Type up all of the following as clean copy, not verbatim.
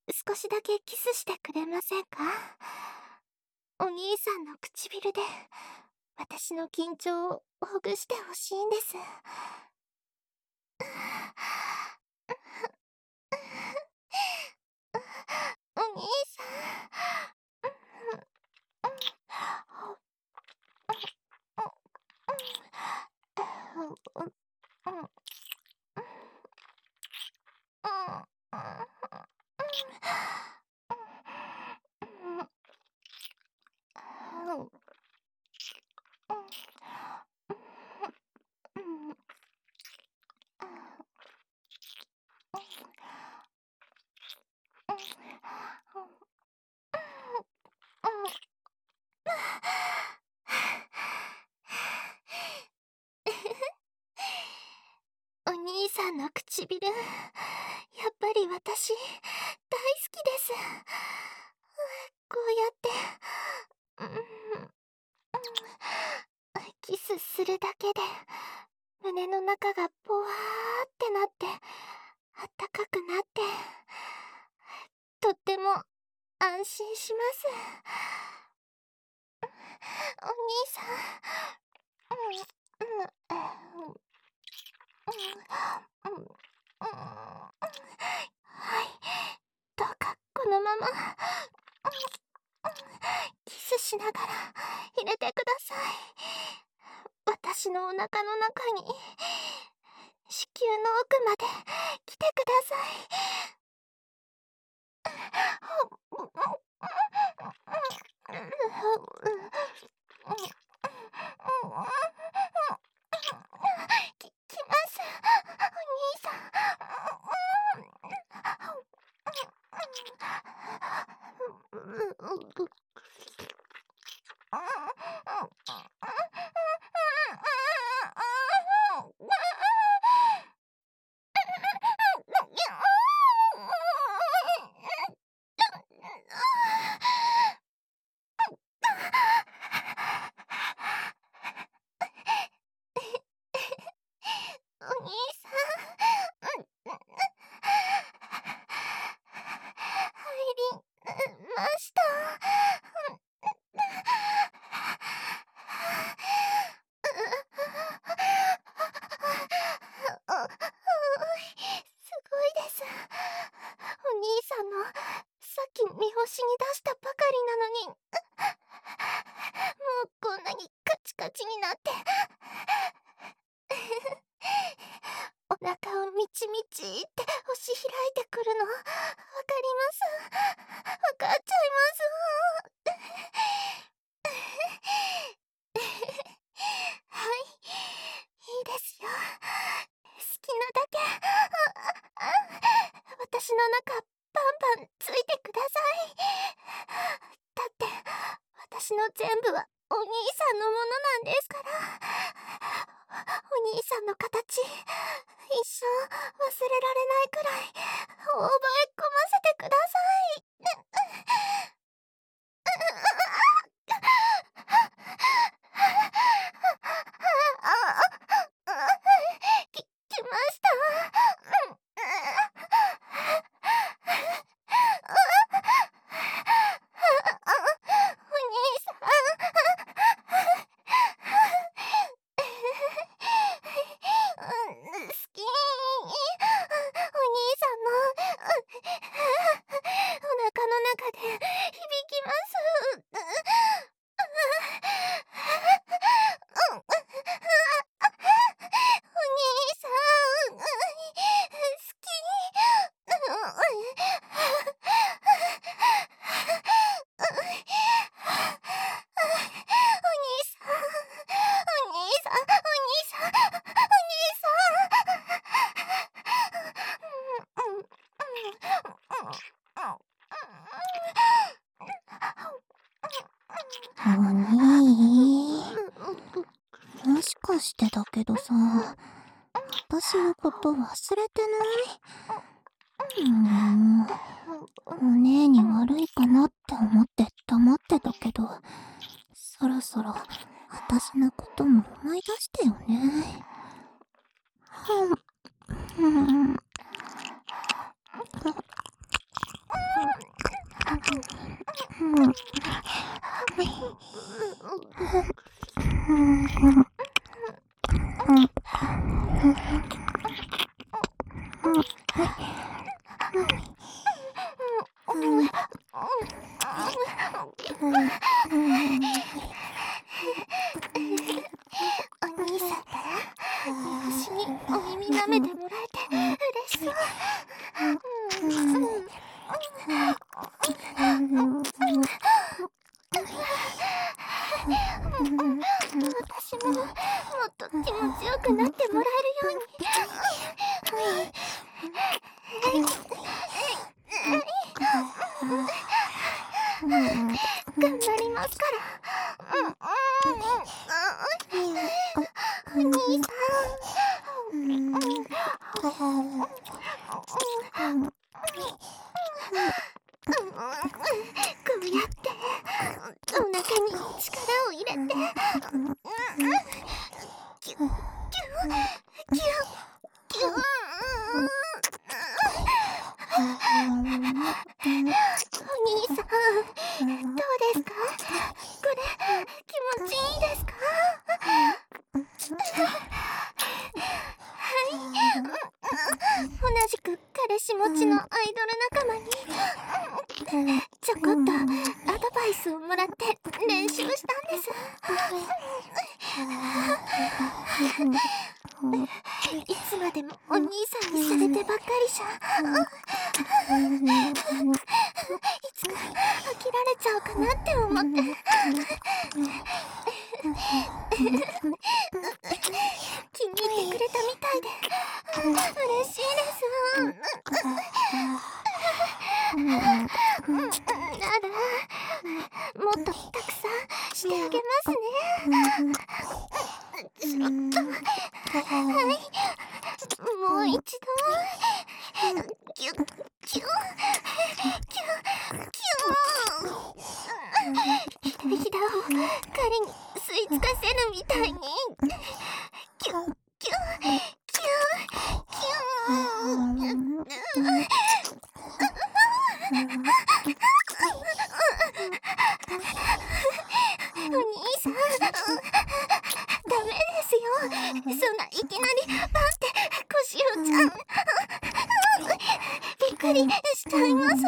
少しだけキスしてくれませんか？お兄さんの唇で私の緊張をほぐしてほしいんです。お兄さお兄さんの唇、やっぱり私、大好きです。こうやって、キスするだけで、胸の中がポワーってなって、あったかくなって、とっても安心します。お兄さん、はい、どうかこのままキスしながら入れてください。私のお腹の中に子宮の奥まで来てください。来ます、お兄さん。お兄さん、入りました。すごいです。お兄さんのさっき見干しに出したばかりなのに、もうこんなにカチカチになって、お腹をみちみちって押し開いてくるのわかります。わかっちゃいます。はい、いいですよ。好きなだけ私の中バンバンついてください。だって私の全部はお兄さんのものなんですから。お兄さんの形、一生忘れられないくらい覚え込ませてください。来ました。お兄さん。好き。お兄さんのお腹の中で響きます。お兄さん、好き。お兄さん、お兄さん、お兄さん、お兄お兄、もしかしてだけどさ、私のこと忘れてない？お姉に悪いかなって思って黙ってたけど、そろそろ私のことも思い出してよね。 お兄さんから私にお耳舐めてもらえて嬉しそう。私ももっと気持ちよくなってもらえるように頑張りますから。お兄さん。こうやってお腹に力を入れてキュッキュッキュッキュッ。お兄さん、どうですか？これ気持ちいいですか？はい。同じく彼氏持ちのアイドル仲間にちょこっとアドバイスをもらって練習したんです。いつまでもお兄さんにされてばっかりじゃいつか飽きられちゃうかなって思って気に入ってくれたみたいで嬉しいです。ならもっとたくさんしてあげますね。ちょっとはい、もう一度キュッキュッキュッキュッひだひだを彼に吸い付かせるみたいにキュッキュッキュッキュッお兄さんダメですよ。そんないきなりバンって腰をちゃんびっくりしちゃいます。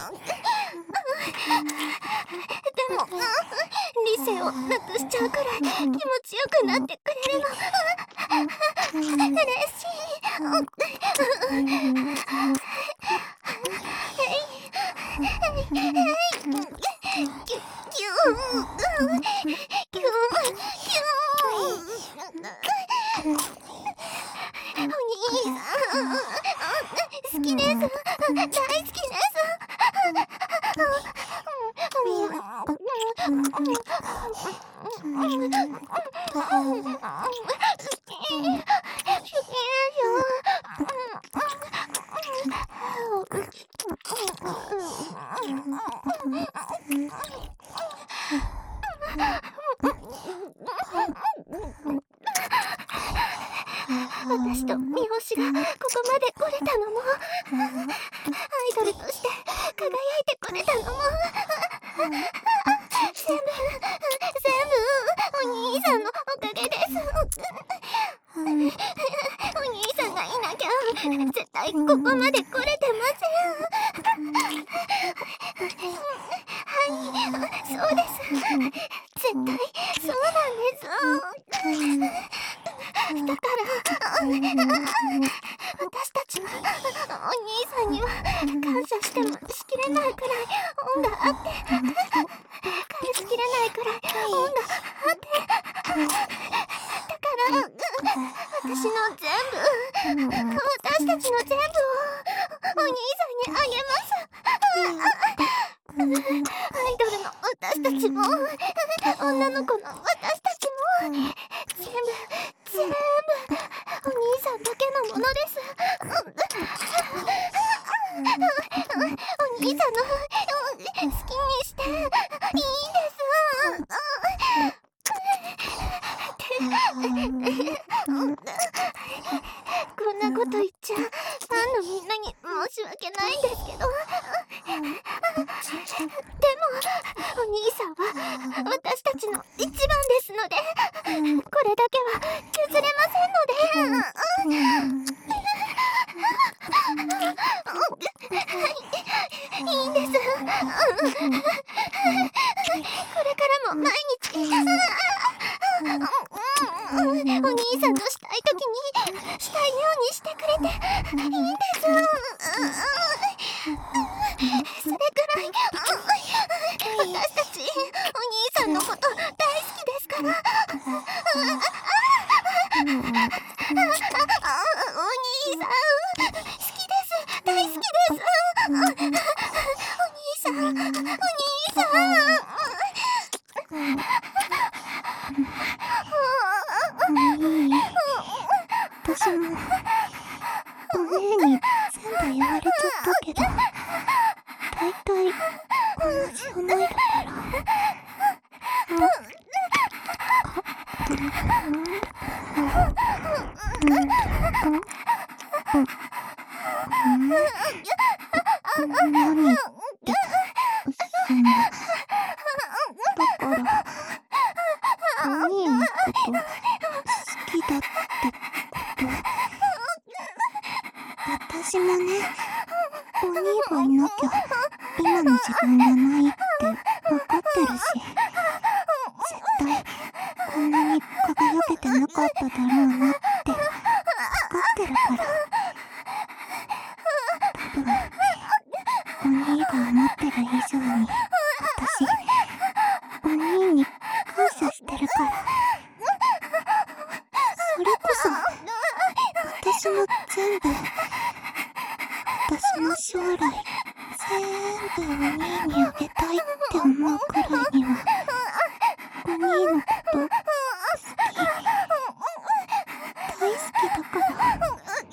でも理性をなくしちゃうくらい気持ちよくなってくれるの嬉しい。お兄さん好きです。大好きです。私と三星がここまで来れたのもアイドルとして輝いてくれたのも全部お兄さんのおかげです。お兄さんがいなきゃ絶対ここまで来れてません。はい、そうです。絶対そうなんです。だから私たちはお兄さんには感謝してもしきれないくらい恩があって返しきれないくらい恩があってだから私の全部私たちの全部をお兄さんにあげます。アイドルの私たちも女の子の私たちも全部お兄さんだけのものです。お兄さんの好きにしていいんですこんなこと言っちゃファンのみんなに申し訳ないんですけど私たちの一番ですので、これだけは譲れませんので。いいんです。これからも毎日お兄さんのしたい時にしたいようにしてくれていいんです。それくらい私たちお兄さんのこと大好きですから。お兄さん好きです。大好きです。お兄さん、お兄さん。 私もお姉に全部言われちゃったけど、大体同じ思いだから。何ってだからお兄のこと好きだってこと。私もね、お兄がいなきゃ今の自分がないって分かってるし、絶対こんなに輝けてなかっただろうなって分かってるから。多分お兄が思ってる以上に私お兄に感謝してるから。それこそ私の全部、私の将来全部お兄にあげたいって思うくらいにはお兄のこと好き、大好きだから。やば、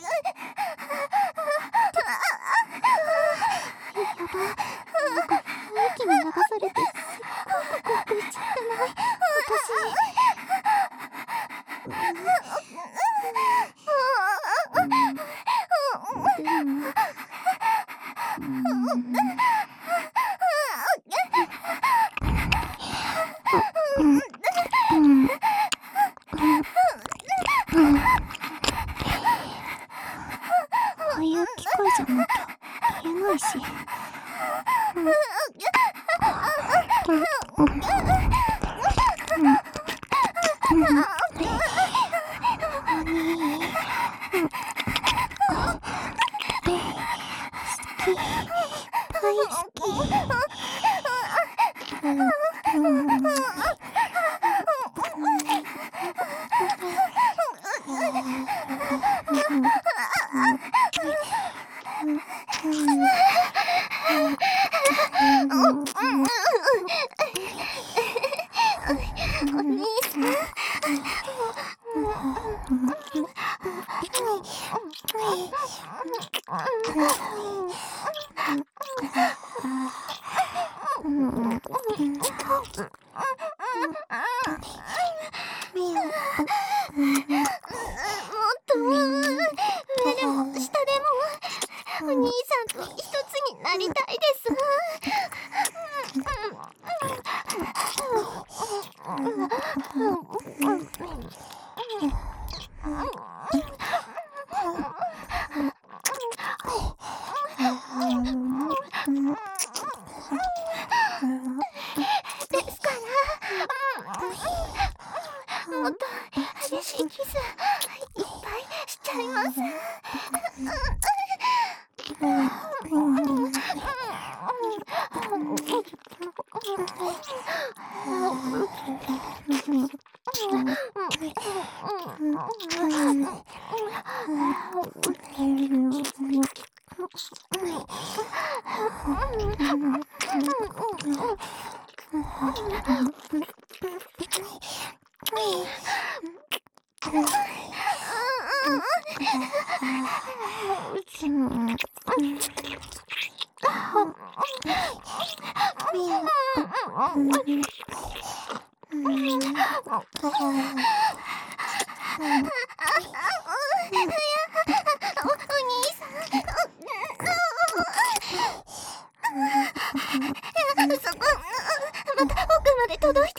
なんか雰囲気に流されてすっごく興奮しちゃってない私。ああいう機会じゃなきゃ言えないし。 お兄さん。お兄さんと一つになりたいです。ですから、もっと激しいキスいっぱいしちゃいます。そこ、また奥まで届いちゃ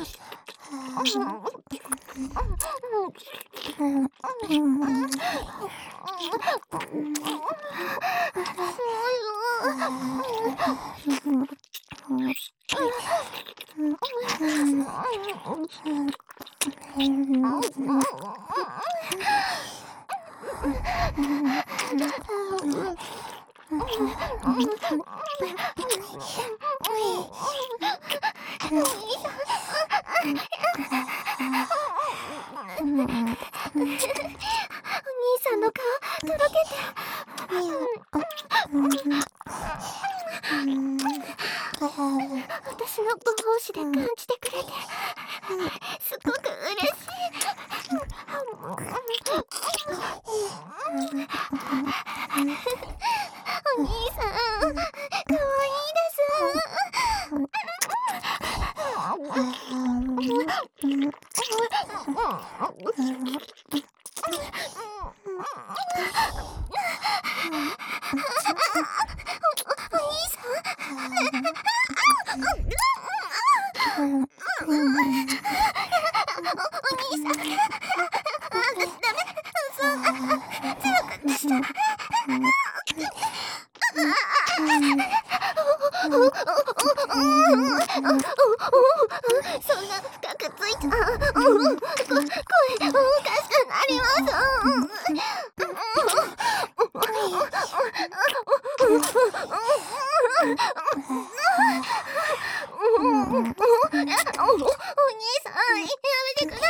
お兄さんの顔とろけて。私のご奉仕で感じてくれてすごく嬉しい。お兄さん、かわいいです。そんな深くついた。声おかしくなります。お兄さん、やめてくださ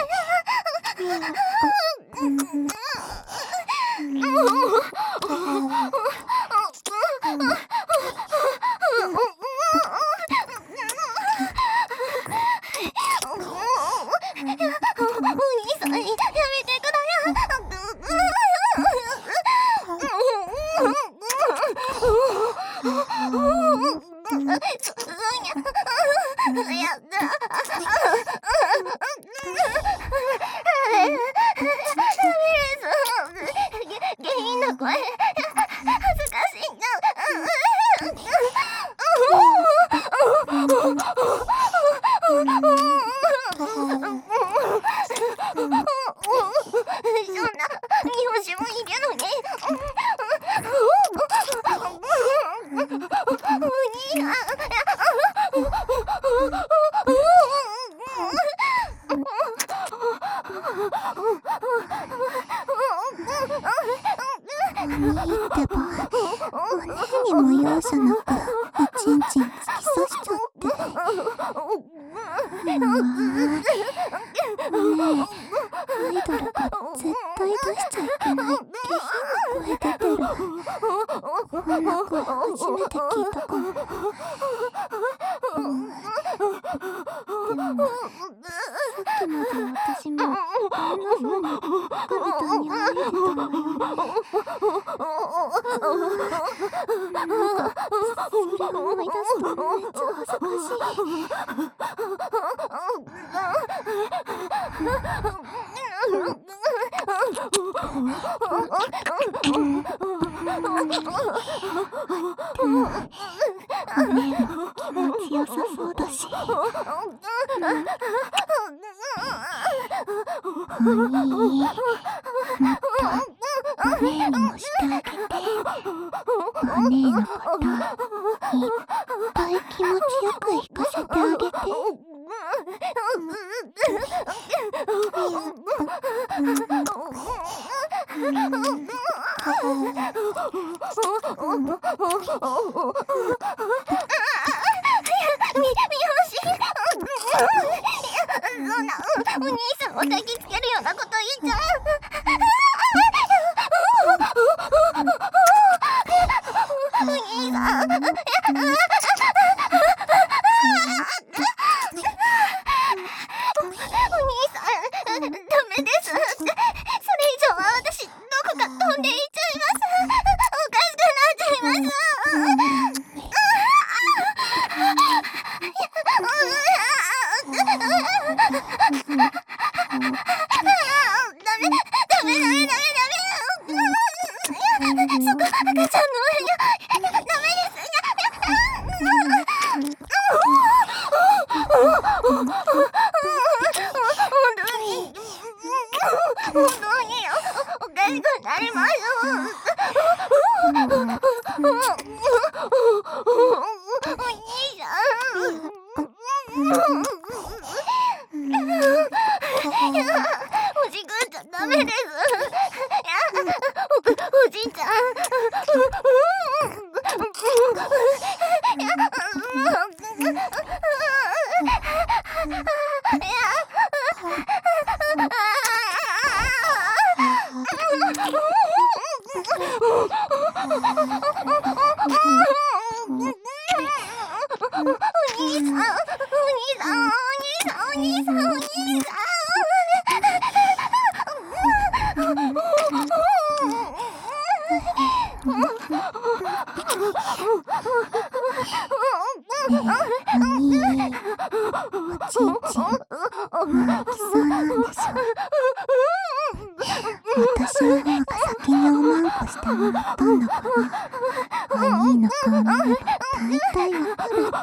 下品な声、恥ずかしいんだ。そんな日本酒もいるのに。 いいってば、お姉にも容赦なくおちんちん突き刺しちゃって。お姉、アイドルが絶対出しちゃいけない下品な声出てる。こんな声初めて聞いたかも。でもさっきまで私もこんな風にガビタに入れてたのよね。なんかそれ思い出すとめっちゃ恥ずかしい。お姉も気持ちよさそうだし。お兄、もっとお姉にもしてあげて。お姉のこといっぱい気持ちよく聞かせてあげて。 そんなお兄さんを抱きつけるようなこと言っちゃお兄さん、ダメです。それ以上は私どこか飛んでいっちゃいます。おかしくなっちゃいます。そこ赤ちゃんの上よ。ダメです。 本当におかしくなります。お兄さん。おじくんじゃダメです。おじいちゃん。 私の方が先におまんこしてもらったんだから、お兄の顔見れば大体わかるって。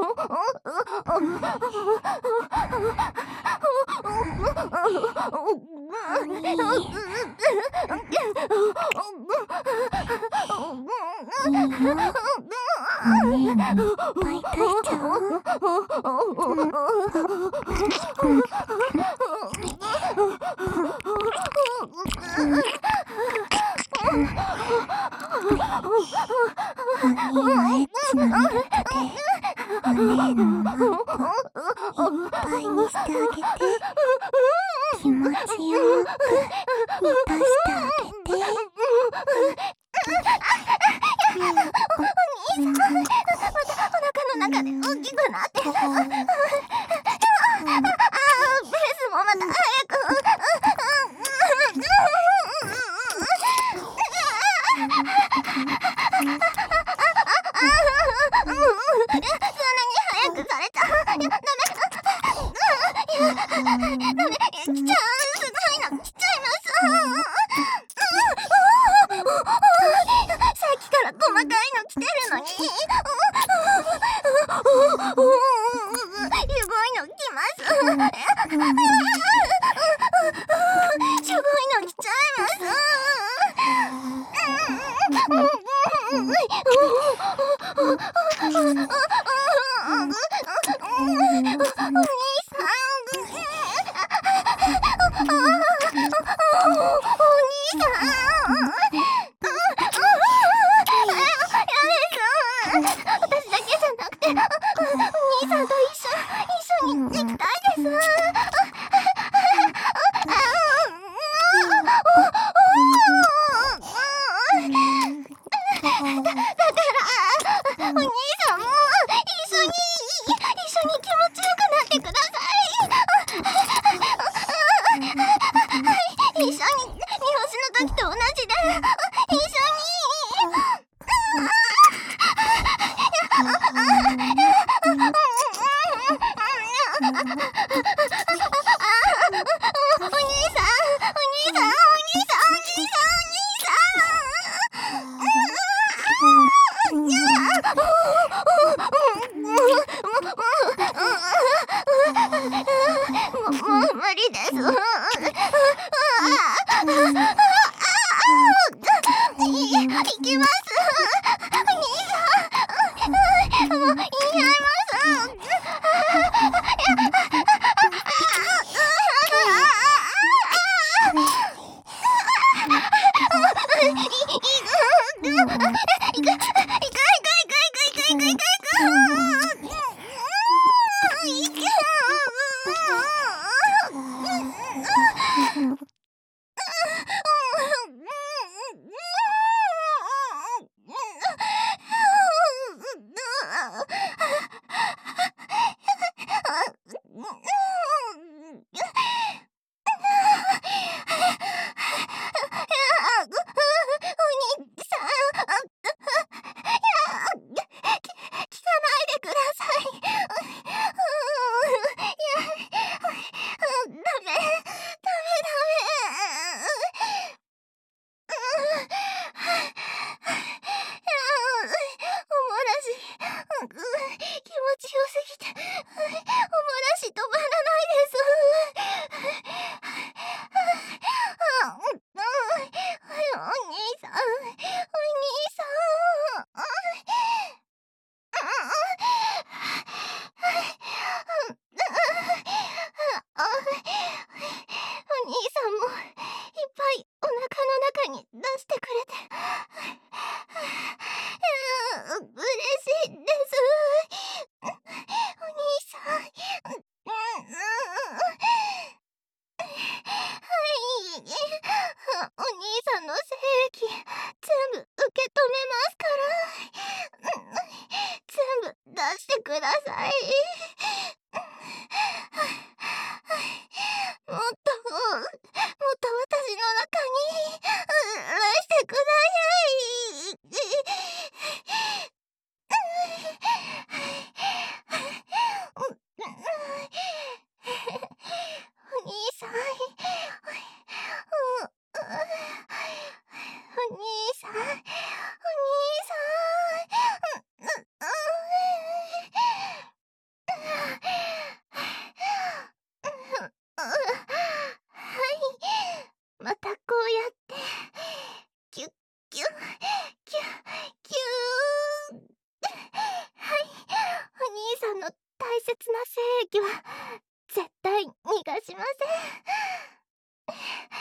お姉にいっぱい出しちゃおう。お兄のエッチなミルクでお姉のおまんこいっぱいにしてあげて、気持ちよく満たしてあげて。お兄さん、またお腹の中で大きくなってる。ペースもまた早く。そんなに早くされちゃダメ。ダメ、来ちゃう。すごいの来ちゃいます。さっきから細かいの来てるのに。すごいの来ます。すごいの来ちゃいます。 しません。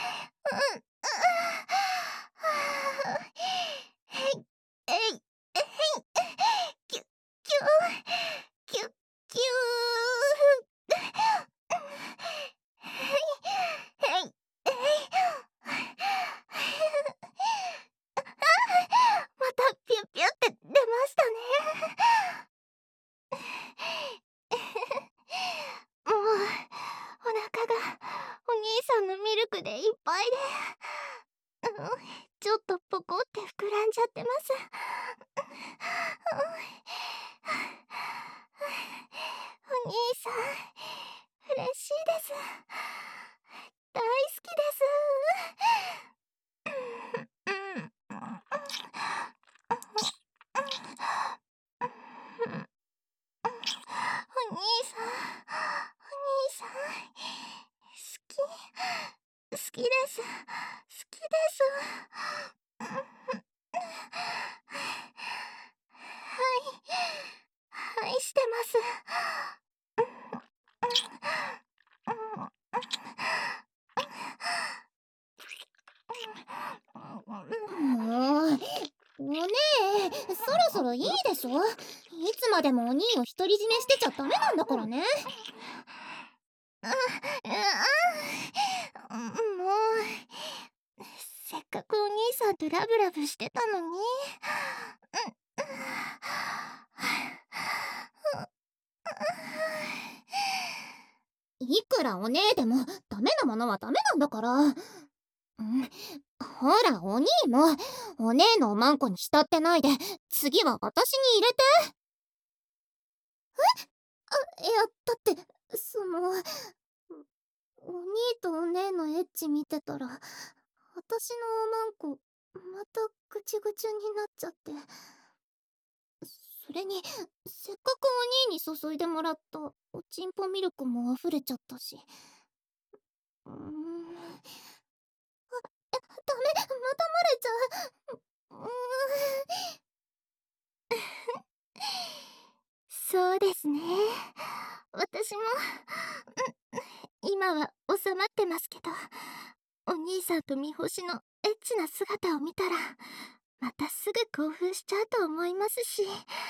えい、えい、キュ、キュ、キュ、キュー。えい、えい。またピュピュって出ましたね。もうお腹がお兄さんのミルクでいっぱいで、ちょっとポコって膨らんじゃってます。お兄さん嬉しいです。大好きです。お兄さん、お兄さん、好きです。好きです。はい、愛してます。 もう、お姉、そろそろいいでしょ。いつまでもお兄を独り占めしてちゃダメなんだからね。 もう、せっかくお兄さんとラブラブしてたのに。 いくらお姉でもダメなものはダメなんだから。ほら、お兄もお姉のおまんこに浸ってないで、次は私に入れて。いや、だってお兄とお姉のエッチ見てたら、私のおまんこまたぐちぐちになっちゃって。それに、せっかくお兄に注いでもらったおちんぽミルクも溢れちゃったし。ダメ、また漏れちゃう。 そうですね。私も、今は収まってますけど、お兄さんと三星のエッチな姿を見たら、またすぐ興奮しちゃうと思いますし。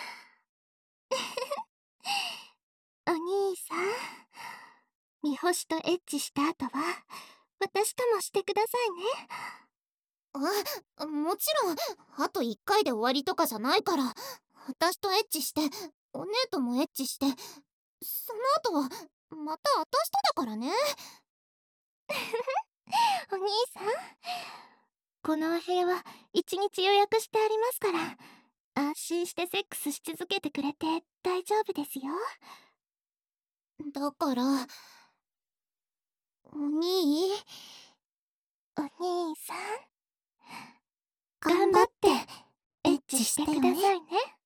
お兄さん、三星とエッチした後は、私ともしてくださいね。 もちろん、あと1回で終わりとかじゃないから、私とエッチして、お姉ともエッチして、その後は、また私とだからね。 お兄さん、このお部屋は1日予約してありますから、安心してセックスし続けてくれて大丈夫ですよ。 だから、お兄さん、 頑張ってエッチしてくださいね。